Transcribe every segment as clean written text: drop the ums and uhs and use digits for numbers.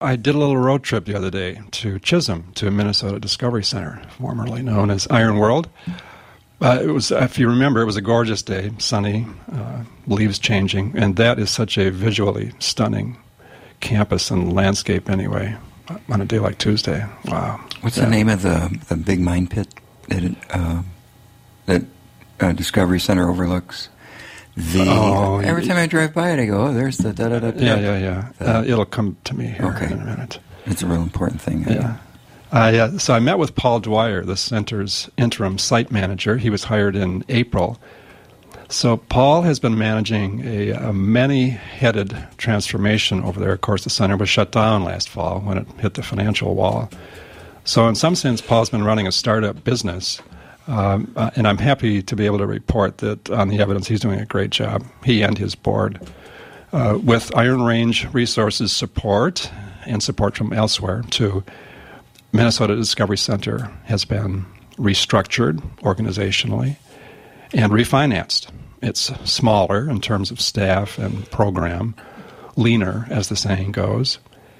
I did a little road trip the other day to Chisholm, to Minnesota Discovery Center, formerly known as Iron World. It was, if you remember, it was a gorgeous day, sunny, leaves changing, and that is such a visually stunning campus and landscape anyway, on a day like Tuesday. Wow. What's the name of the big mine pit that Discovery Center overlooks? Every time I drive by it, I go, there's the da-da-da. Yeah. It'll come to me here in a minute. It's a real important thing. So I met with Paul Dwyer, the center's interim site manager. He was hired in April. So Paul has been managing a many-headed transformation over there. Of course, the center was shut down last fall when it hit the financial wall. So in some sense, Paul's been running a startup business. And I'm happy to be able to report that on the evidence he's doing a great job, he and his board. With Iron Range Resources support and support from elsewhere, too, Minnesota Discovery Center has been restructured organizationally and refinanced. It's smaller in terms of staff and program, leaner, as the saying goes.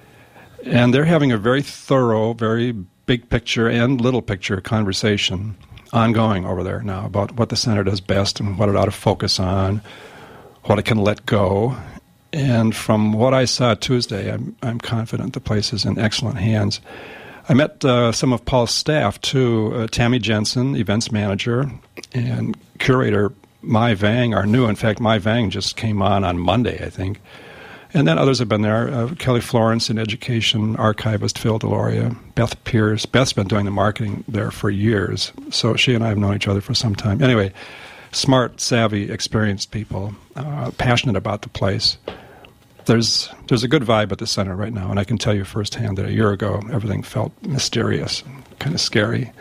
And they're having a very thorough, very big picture and little picture conversation ongoing over there now about what the center does best and what it ought to focus on, what it can let go. And from what I saw Tuesday, I'm confident the place is in excellent hands. I met some of Paul's staff, too. Tammy Jensen, events manager, and curator Mai Vang are new. In fact, Mai Vang just came on Monday, I think. And then others have been there. Kelly Florence in education, archivist Phil Deloria, Beth Pierce. Beth's been doing the marketing there for years, so she and I have known each other for some time. Anyway, smart, savvy, experienced people, passionate about the place. There's a good vibe at the center right now, and I can tell you firsthand that a year ago everything felt mysterious and kind of scary.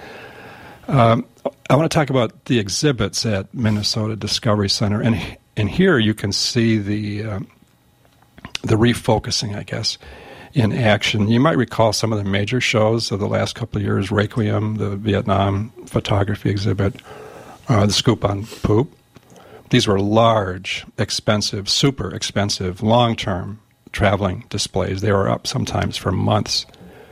I want to talk about the exhibits at Minnesota Discovery Center, and here you can see the refocusing, I guess, in action. You might recall some of the major shows of the last couple of years, Requiem, the Vietnam photography exhibit, the Scoop on Poop. These were large, expensive, super expensive, long-term traveling displays. They were up sometimes for months.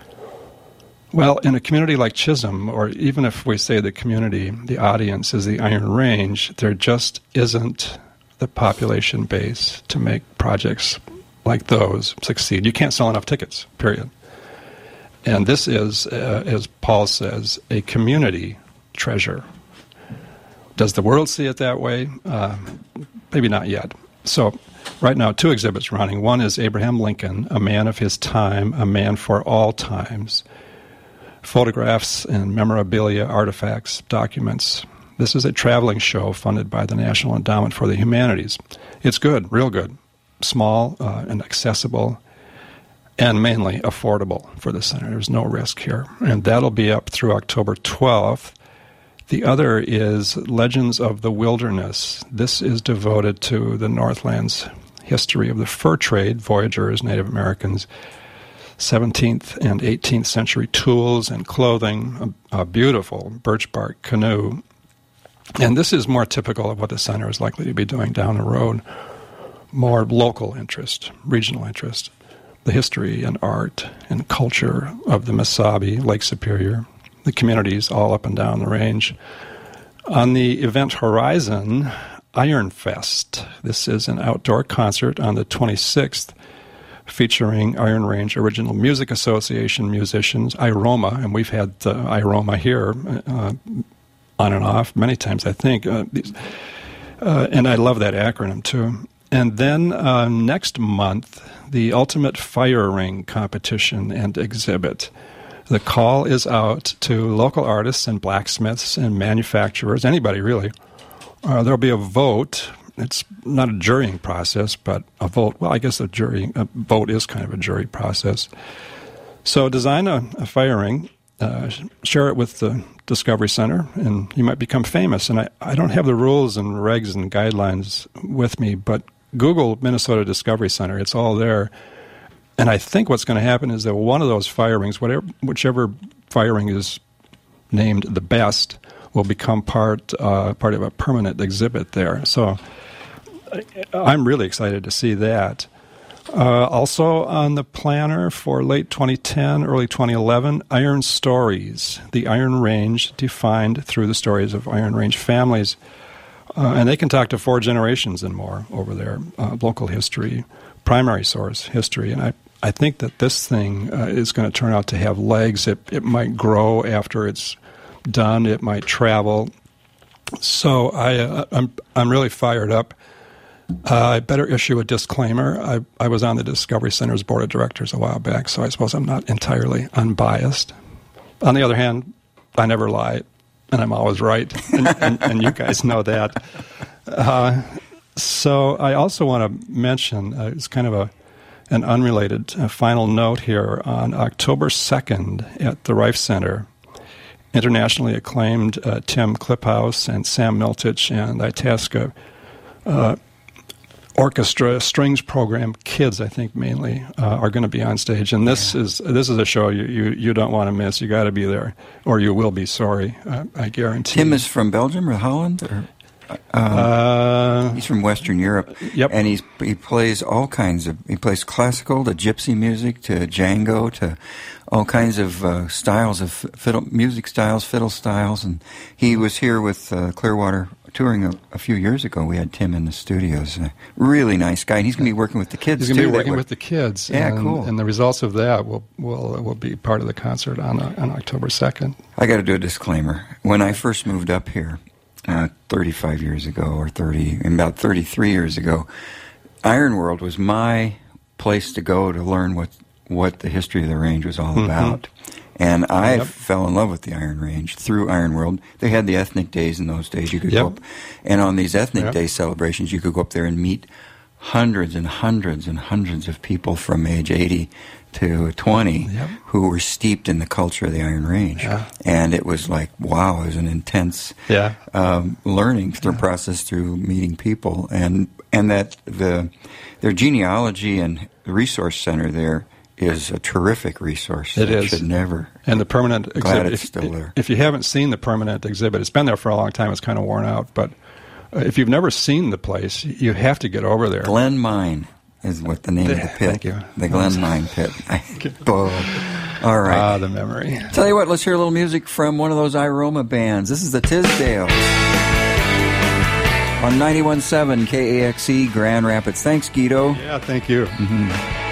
Well, in a community like Chisholm, or even if we say the community, the audience is the Iron Range, there just isn't the population base to make projects like those succeed. You can't sell enough tickets, period. And this is, as Paul says, a community treasure. Does the world see it that way? Maybe not yet. So right now, 2 exhibits running. One is Abraham Lincoln, a man of his time, a man for all times. Photographs and memorabilia, artifacts, documents. This is a traveling show funded by the National Endowment for the Humanities. It's good, real good. Small and accessible, and mainly affordable for the center. There's no risk here. And that'll be up through October 12th. The other is Legends of the Wilderness. This is devoted to the Northland's history of the fur trade, voyagers, Native Americans, 17th and 18th century tools and clothing, a beautiful birch bark canoe. And this is more typical of what the center is likely to be doing down the road. More local interest, regional interest, the history and art and culture of the Mesabi, Lake Superior, the communities all up and down the range. On the event horizon, Iron Fest. This is an outdoor concert on the 26th featuring Iron Range Original Music Association musicians, IROMA, and we've had IROMA here on and off many times, I think. And I love that acronym, too. And then next month, the Ultimate Fire Ring competition and exhibit. The call is out to local artists and blacksmiths and manufacturers, anybody really. There'll be a vote. It's not a jurying process, but a vote. Well, I guess a vote is kind of a jury process. So design a fire ring, share it with the Discovery Center, and you might become famous. And I don't have the rules and regs and guidelines with me, but Google Minnesota Discovery Center. It's all there. And I think what's going to happen is that one of those fire rings, whichever fire ring is named the best, will become part of a permanent exhibit there. So I'm really excited to see that. Also on the planner for late 2010, early 2011, Iron Stories, the Iron Range defined through the stories of Iron Range families. And they can talk to 4 generations and more over their local history, primary source history. And I think that this thing is going to turn out to have legs. It might grow after it's done. It might travel. So I'm really fired up. I better issue a disclaimer. I was on the Discovery Center's board of directors a while back, so I suppose I'm not entirely unbiased. On the other hand, I never lie, and I'm always right, and you guys know that. So I also want to mention, it's kind of an unrelated final note here. On October 2nd at the Reif Center, internationally acclaimed Tim Kliphaus and Sam Miltich and the Itasca Orchestra Strings Program kids, I think mainly, are going to be on stage, and this is a show you don't want to miss. You got to be there, or you will be sorry. I guarantee. Tim is from Belgium or Holland, or he's from Western Europe. Yep, and he plays all kinds of. He plays classical to gypsy music to Django to all kinds of styles of music styles, fiddle styles, and he was here with Clearwater touring a few years ago. We had Tim in the studios. A really nice guy. And he's going to be working with the kids, He's going to be working with the kids. Yeah, cool. And the results of that will be part of the concert on October 2nd. I got to do a disclaimer. When I first moved up here 35 years ago, or about 33 years ago, Iron World was my place to go to learn what the history of the range was all about. And I fell in love with the Iron Range through Iron World. They had the ethnic days in those days. You could go up, and on these ethnic day celebrations, you could go up there and meet hundreds and hundreds and hundreds of people from age 80 to 20 who were steeped in the culture of the Iron Range. And it was like, wow, it was an intense learning process through meeting people. And that their genealogy and resource center there is a terrific resource. It is. Should never. And the permanent exhibit. Glad it's still there. If you haven't seen the permanent exhibit, it's been there for a long time. It's kind of worn out. But if you've never seen the place, you have to get over there. Glen Mine is what the name of the pit. Thank you. The Glen Mine pit. All right. The memory. Tell you what, let's hear a little music from one of those Iroma bands. This is the Tisdales on 91.7 KAXE Grand Rapids. Thanks, Guido. Yeah, thank you.